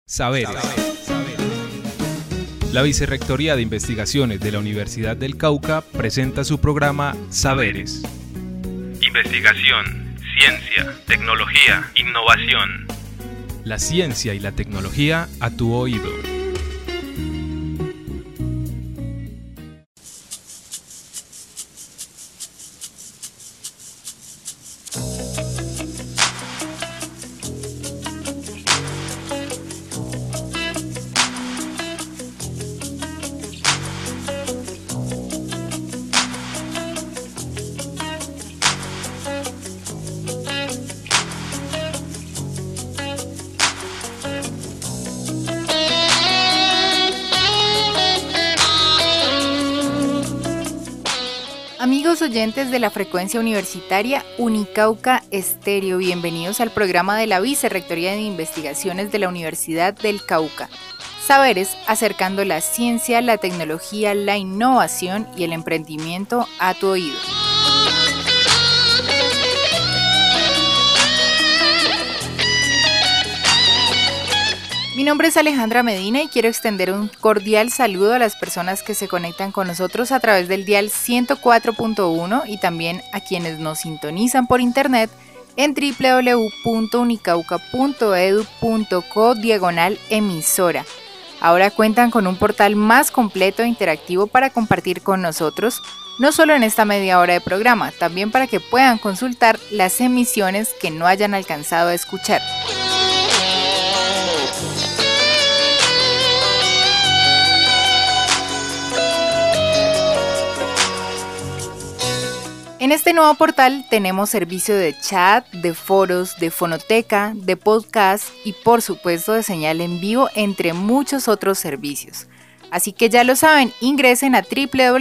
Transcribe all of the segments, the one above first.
Saberes. La Vicerrectoría de Investigaciones de la Universidad del Cauca presenta su programa Saberes. Investigación, ciencia, tecnología, innovación. La ciencia y la tecnología a tu oído. Amigos oyentes de la frecuencia universitaria Unicauca Estéreo, bienvenidos al programa de la Vicerrectoría de Investigaciones de la Universidad del Cauca. Saberes, acercando la ciencia, la tecnología, la innovación y el emprendimiento a tu oído. Mi nombre es Alejandra Medina y quiero extender un cordial saludo a las personas que se conectan con nosotros a través del dial 104.1 y también a quienes nos sintonizan por internet en www.unicauca.edu.co/emisora. Ahora cuentan con un portal más completo e interactivo para compartir con nosotros, no solo en esta media hora de programa, también para que puedan consultar las emisiones que no hayan alcanzado a escuchar. En este nuevo portal tenemos servicio de chat, de foros, de fonoteca, de podcast y por supuesto de señal en vivo, entre muchos otros servicios. Así que ya lo saben, ingresen a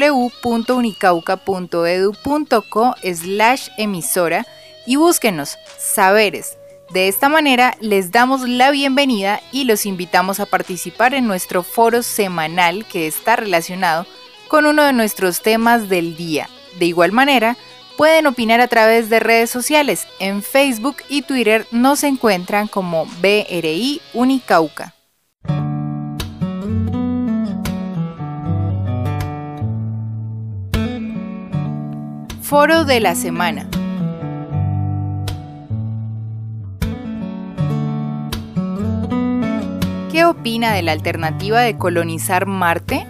www.unicauca.edu.co/emisora y búsquenos Saberes. De esta manera les damos la bienvenida y los invitamos a participar en nuestro foro semanal que está relacionado con uno de nuestros temas del día. De igual manera, pueden opinar a través de redes sociales. En Facebook y Twitter nos encuentran como BRI Unicauca. Foro de la semana. ¿Qué opina de la alternativa de colonizar Marte?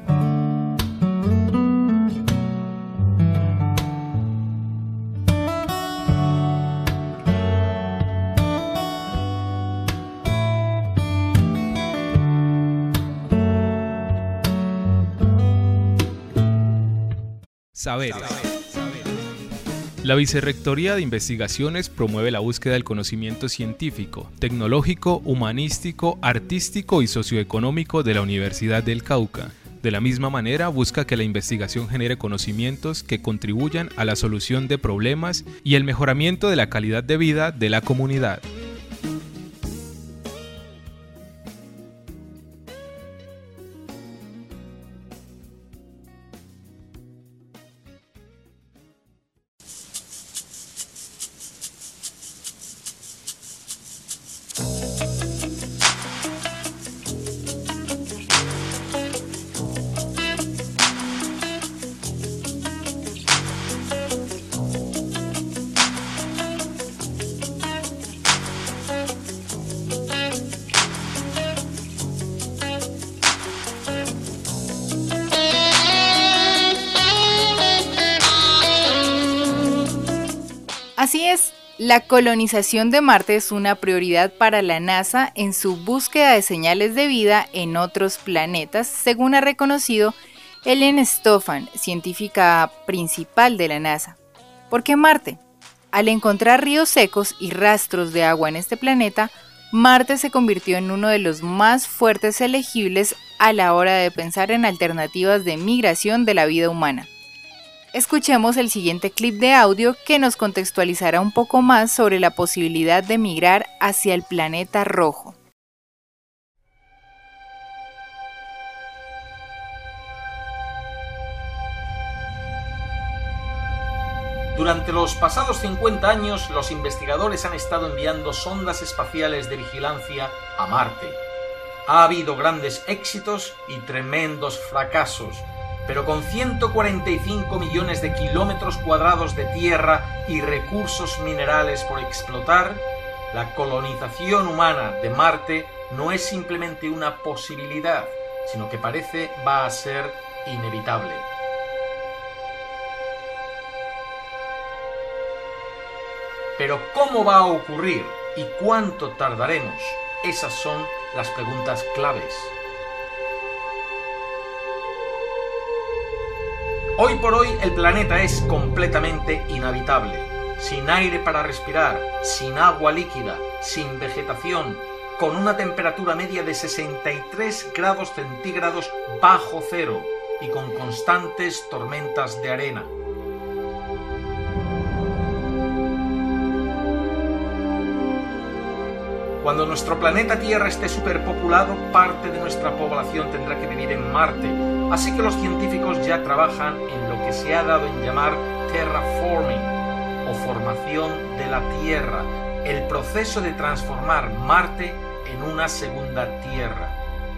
Saberes. La Vicerrectoría de Investigaciones promueve la búsqueda del conocimiento científico, tecnológico, humanístico, artístico y socioeconómico de la Universidad del Cauca. De la misma manera, busca que la investigación genere conocimientos que contribuyan a la solución de problemas y el mejoramiento de la calidad de vida de la comunidad. Así es, la colonización de Marte es una prioridad para la NASA en su búsqueda de señales de vida en otros planetas, según ha reconocido Ellen Stofan, científica principal de la NASA. ¿Por qué Marte? Al encontrar ríos secos y rastros de agua en este planeta, Marte se convirtió en uno de los más fuertes elegibles a la hora de pensar en alternativas de migración de la vida humana. Escuchemos el siguiente clip de audio que nos contextualizará un poco más sobre la posibilidad de migrar hacia el planeta rojo. Durante los pasados 50 años, los investigadores han estado enviando sondas espaciales de vigilancia a Marte, Ha habido grandes éxitos y tremendos fracasos, pero con 145 millones de kilómetros cuadrados de tierra y recursos minerales por explotar, la colonización humana de Marte no es simplemente una posibilidad, sino que parece va a ser inevitable. Pero ¿cómo va a ocurrir y cuánto tardaremos? Esas son las preguntas claves. Hoy por hoy el planeta es completamente inhabitable, sin aire para respirar, sin agua líquida, sin vegetación, con una temperatura media de 63 grados centígrados bajo cero y con constantes tormentas de arena. Cuando nuestro planeta Tierra esté superpopulado, parte de nuestra población tendrá que vivir en Marte, así que los científicos ya trabajan en lo que se ha dado en llamar terraforming, o formación de la Tierra, el proceso de transformar Marte en una segunda Tierra.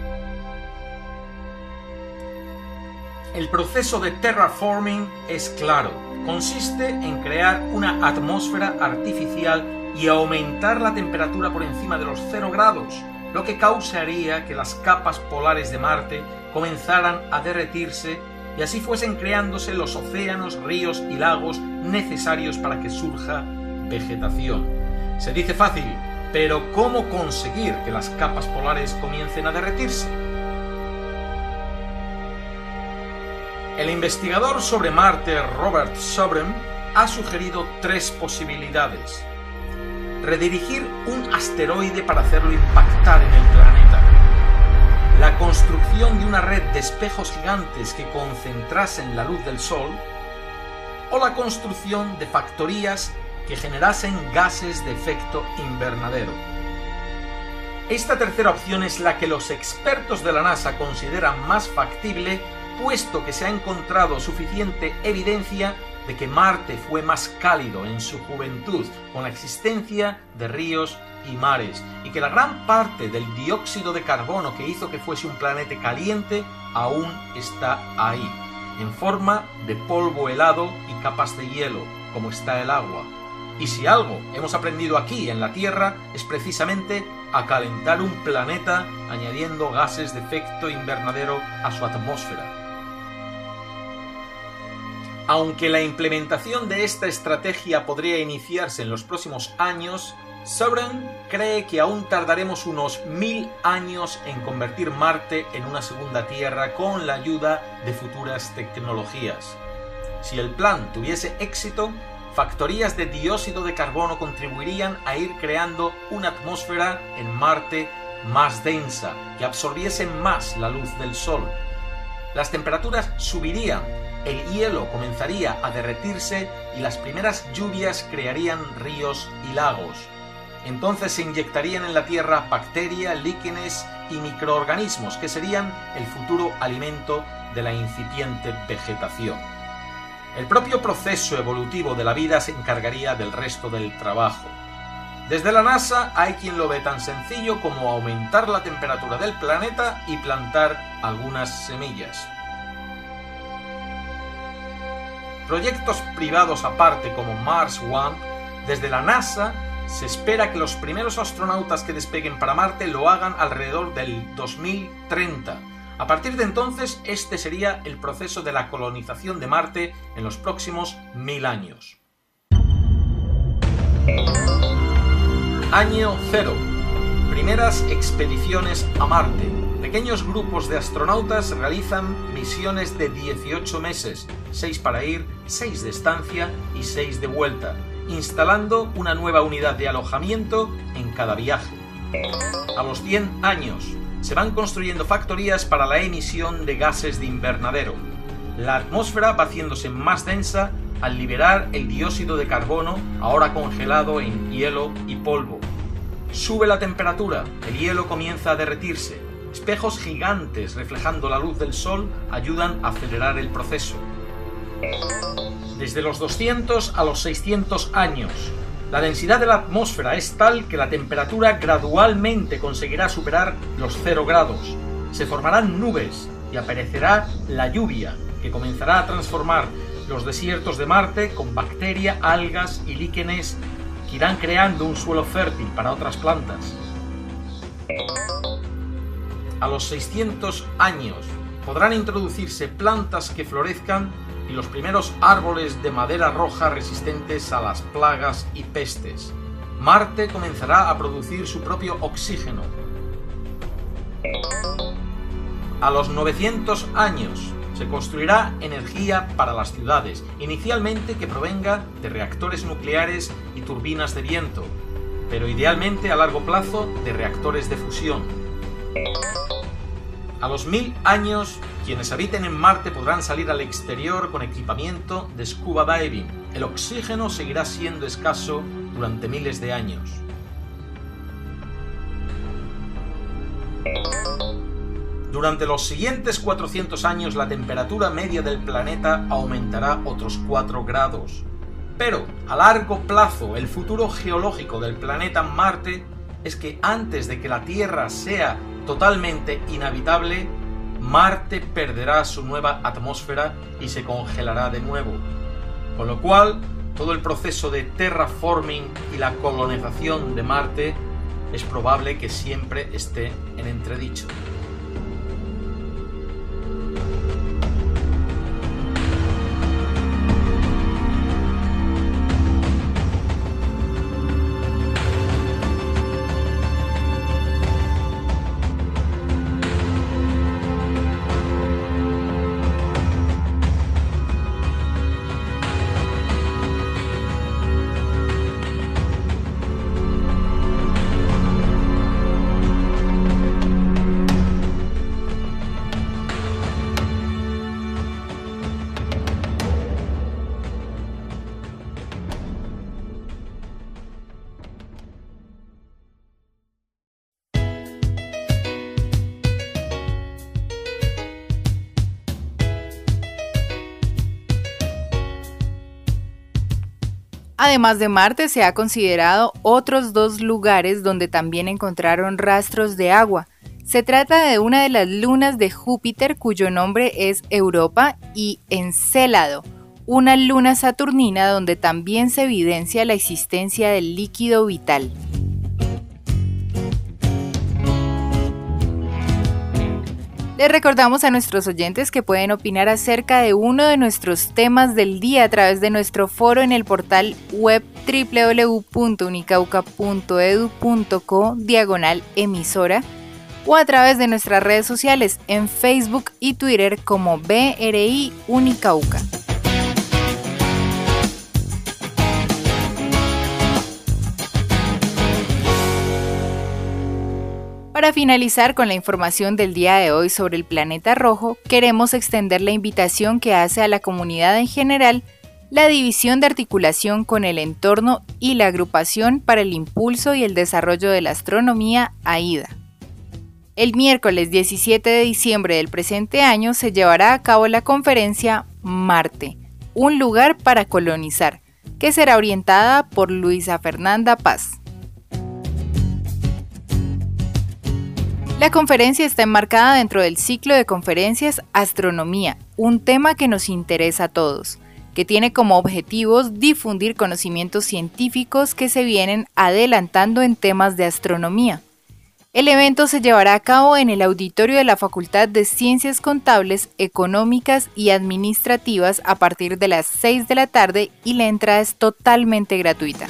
El proceso de terraforming es claro, consiste en crear una atmósfera artificial y aumentar la temperatura por encima de los 0 grados, lo que causaría que las capas polares de Marte comenzaran a derretirse y así fuesen creándose los océanos, ríos y lagos necesarios para que surja vegetación. Se dice fácil, pero ¿cómo conseguir que las capas polares comiencen a derretirse? El investigador sobre Marte, Robert Sobrem, ha sugerido 3 posibilidades. Redirigir un asteroide para hacerlo impactar en el planeta, la construcción de una red de espejos gigantes que concentrasen la luz del Sol, o la construcción de factorías que generasen gases de efecto invernadero. Esta tercera opción es la que los expertos de la NASA consideran más factible, puesto que se ha encontrado suficiente evidencia de que Marte fue más cálido en su juventud, con la existencia de ríos y mares, y que la gran parte del dióxido de carbono que hizo que fuese un planeta caliente aún está ahí, en forma de polvo helado y capas de hielo, como está el agua. Y si algo hemos aprendido aquí en la Tierra es precisamente a calentar un planeta añadiendo gases de efecto invernadero a su atmósfera. Aunque la implementación de esta estrategia podría iniciarse en los próximos años, Sobrem cree que aún tardaremos unos 1000 años en convertir Marte en una segunda Tierra con la ayuda de futuras tecnologías. Si el plan tuviese éxito, factorías de dióxido de carbono contribuirían a ir creando una atmósfera en Marte más densa, que absorbiese más la luz del Sol. Las temperaturas subirían, el hielo comenzaría a derretirse y las primeras lluvias crearían ríos y lagos. Entonces se inyectarían en la Tierra bacterias, líquenes y microorganismos que serían el futuro alimento de la incipiente vegetación. El propio proceso evolutivo de la vida se encargaría del resto del trabajo. Desde la NASA hay quien lo ve tan sencillo como aumentar la temperatura del planeta y plantar algunas semillas. Proyectos privados aparte como Mars One, desde la NASA se espera que los primeros astronautas que despeguen para Marte lo hagan alrededor del 2030. A partir de entonces, este sería el proceso de la colonización de Marte en los próximos 1000 años. Año 0. Primeras expediciones a Marte. Pequeños grupos de astronautas realizan misiones de 18 meses, 6 para ir, 6 de estancia y 6 de vuelta, instalando una nueva unidad de alojamiento en cada viaje. A los 100 años, se van construyendo factorías para la emisión de gases de invernadero. La atmósfera va haciéndose más densa al liberar el dióxido de carbono, ahora congelado en hielo y polvo. Sube la temperatura, el hielo comienza a derretirse. Espejos gigantes reflejando la luz del Sol ayudan a acelerar el proceso. Desde los 200 a los 600 años, La densidad de la atmósfera es tal que la temperatura gradualmente conseguirá superar los 0 grados. Se formarán nubes y aparecerá la lluvia, que comenzará a transformar los desiertos de Marte con bacterias, algas y líquenes que irán creando un suelo fértil para otras plantas. A los 600 años podrán introducirse plantas que florezcan y los primeros árboles de madera roja resistentes a las plagas y pestes. Marte comenzará a producir su propio oxígeno. A los 900 años se construirá energía para las ciudades, inicialmente que provenga de reactores nucleares y turbinas de viento, pero idealmente a largo plazo de reactores de fusión. A los 1000 años, quienes habiten en Marte podrán salir al exterior con equipamiento de scuba diving. El oxígeno seguirá siendo escaso durante miles de años. Durante los siguientes 400 años, la temperatura media del planeta aumentará otros 4 grados. Pero, a largo plazo, el futuro geológico del planeta Marte es que antes de que la Tierra sea totalmente inhabitable, Marte perderá su nueva atmósfera y se congelará de nuevo. Con lo cual, todo el proceso de terraforming y la colonización de Marte es probable que siempre esté en entredicho. Además de Marte, se ha considerado otros 2 lugares donde también encontraron rastros de agua. Se trata de una de las lunas de Júpiter, cuyo nombre es Europa, y Encélado, una luna saturnina donde también se evidencia la existencia del líquido vital. Les recordamos a nuestros oyentes que pueden opinar acerca de uno de nuestros temas del día a través de nuestro foro en el portal web www.unicauca.edu.co/emisora o a través de nuestras redes sociales en Facebook y Twitter como BRI Unicauca. Para finalizar con la información del día de hoy sobre el planeta rojo, queremos extender la invitación que hace a la comunidad en general la División de Articulación con el Entorno y la Agrupación para el Impulso y el Desarrollo de la Astronomía, AIDA. El miércoles 17 de diciembre del presente año se llevará a cabo la conferencia Marte, un lugar para colonizar, que será orientada por Luisa Fernanda Paz. La conferencia está enmarcada dentro del ciclo de conferencias Astronomía, un tema que nos interesa a todos, que tiene como objetivos difundir conocimientos científicos que se vienen adelantando en temas de astronomía. El evento se llevará a cabo en el auditorio de la Facultad de Ciencias Contables, Económicas y Administrativas a partir de las 6 de la tarde y la entrada es totalmente gratuita.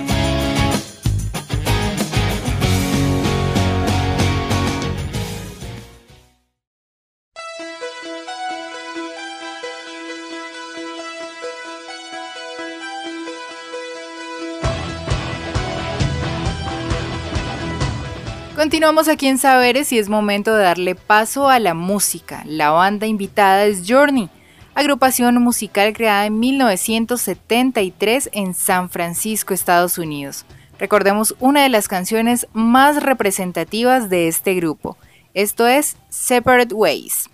Continuamos aquí en Saberes y es momento de darle paso a la música. La banda invitada es Journey, agrupación musical creada en 1973 en San Francisco, Estados Unidos. Recordemos una de las canciones más representativas de este grupo. Esto es Separate Ways.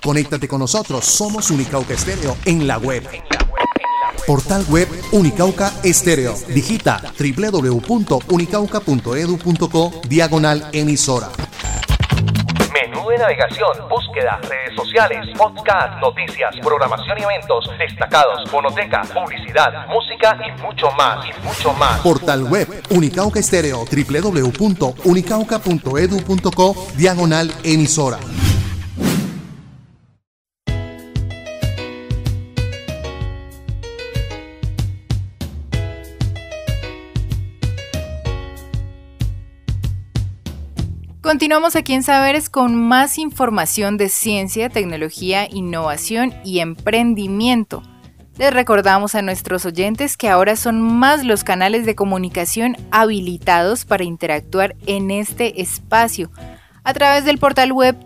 Conéctate con nosotros, somos Unicauca Estéreo en la web. Portal web Unicauca Estéreo. Digita www.unicauca.edu.co/emisora. Menú de navegación, búsqueda, redes sociales, podcast, noticias, programación y eventos, destacados, fonoteca, publicidad, música y mucho más, Portal web Unicauca Estéreo, www.unicauca.edu.co/emisora. Continuamos aquí en Saberes con más información de ciencia, tecnología, innovación y emprendimiento. Les recordamos a nuestros oyentes que ahora son más los canales de comunicación habilitados para interactuar en este espacio a través del portal web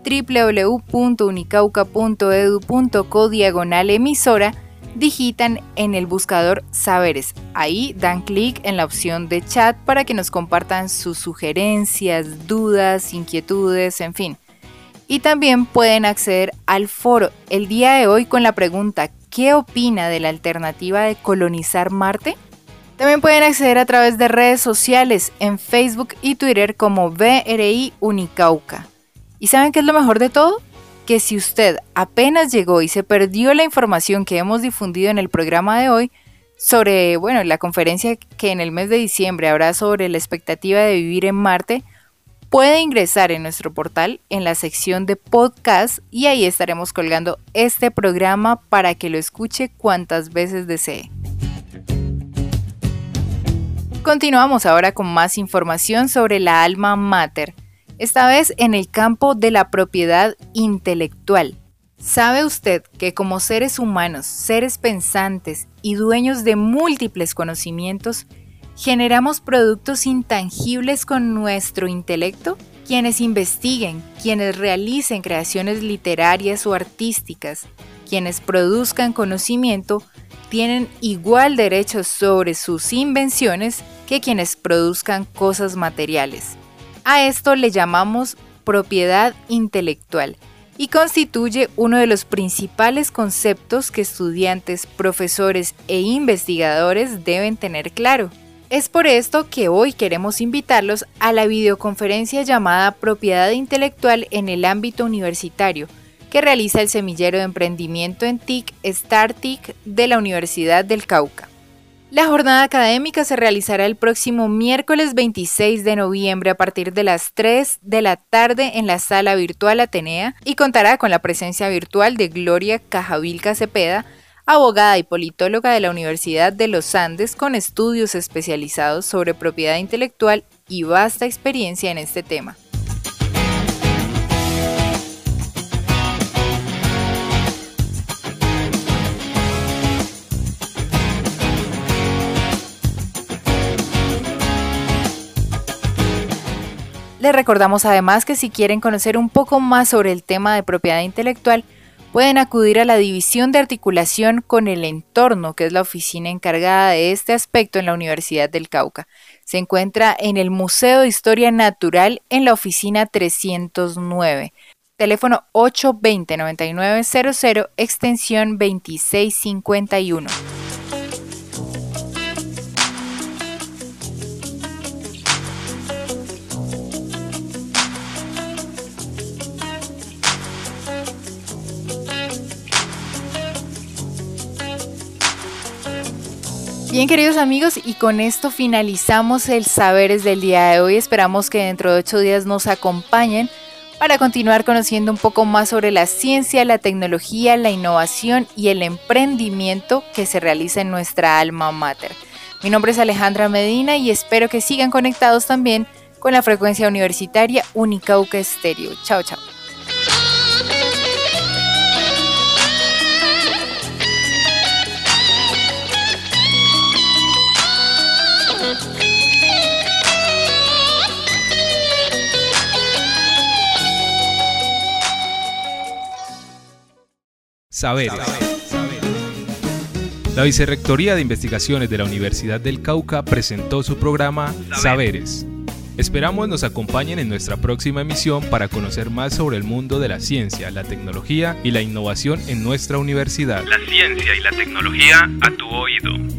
www.unicauca.edu.co/emisora. Digitan en el buscador Saberes. Ahí dan clic en la opción de chat para que nos compartan sus sugerencias, dudas, inquietudes, en fin. Y también pueden acceder al foro el día de hoy con la pregunta ¿qué opina de la alternativa de colonizar Marte? También pueden acceder a través de redes sociales en Facebook y Twitter como BRI Unicauca. ¿Y saben qué es lo mejor de todo? Que si usted apenas llegó y se perdió la información que hemos difundido en el programa de hoy sobre, la conferencia que en el mes de diciembre habrá sobre la expectativa de vivir en Marte, puede ingresar en nuestro portal en la sección de podcast y ahí estaremos colgando este programa para que lo escuche cuantas veces desee. Continuamos ahora con más información sobre la alma mater. Esta vez en el campo de la propiedad intelectual. ¿Sabe usted que como seres humanos, seres pensantes y dueños de múltiples conocimientos, generamos productos intangibles con nuestro intelecto? Quienes investiguen, quienes realicen creaciones literarias o artísticas, quienes produzcan conocimiento, tienen igual derecho sobre sus invenciones que quienes produzcan cosas materiales. A esto le llamamos propiedad intelectual y constituye uno de los principales conceptos que estudiantes, profesores e investigadores deben tener claro. Es por esto que hoy queremos invitarlos a la videoconferencia llamada Propiedad Intelectual en el ámbito universitario, que realiza el Semillero de Emprendimiento en TIC, StarTIC de la Universidad del Cauca. La jornada académica se realizará el próximo miércoles 26 de noviembre a partir de las 3 de la tarde en la sala virtual Atenea y contará con la presencia virtual de Gloria Cajavilca Cepeda, abogada y politóloga de la Universidad de los Andes con estudios especializados sobre propiedad intelectual y vasta experiencia en este tema. Les recordamos además que si quieren conocer un poco más sobre el tema de propiedad intelectual, pueden acudir a la División de Articulación con el Entorno, que es la oficina encargada de este aspecto en la Universidad del Cauca. Se encuentra en el Museo de Historia Natural en la oficina 309. Teléfono 820-9900, extensión 2651. Bien, queridos amigos, y con esto finalizamos el Saberes del día de hoy. Esperamos que dentro de 8 días nos acompañen para continuar conociendo un poco más sobre la ciencia, la tecnología, la innovación y el emprendimiento que se realiza en nuestra alma mater. Mi nombre es Alejandra Medina y espero que sigan conectados también con la frecuencia universitaria Unicauca Estéreo. Chao, chao. Saberes. La Vicerrectoría de Investigaciones de la Universidad del Cauca presentó su programa Saberes. Esperamos nos acompañen en nuestra próxima emisión para conocer más sobre el mundo de la ciencia, la tecnología y la innovación en nuestra universidad. La ciencia y la tecnología a tu oído.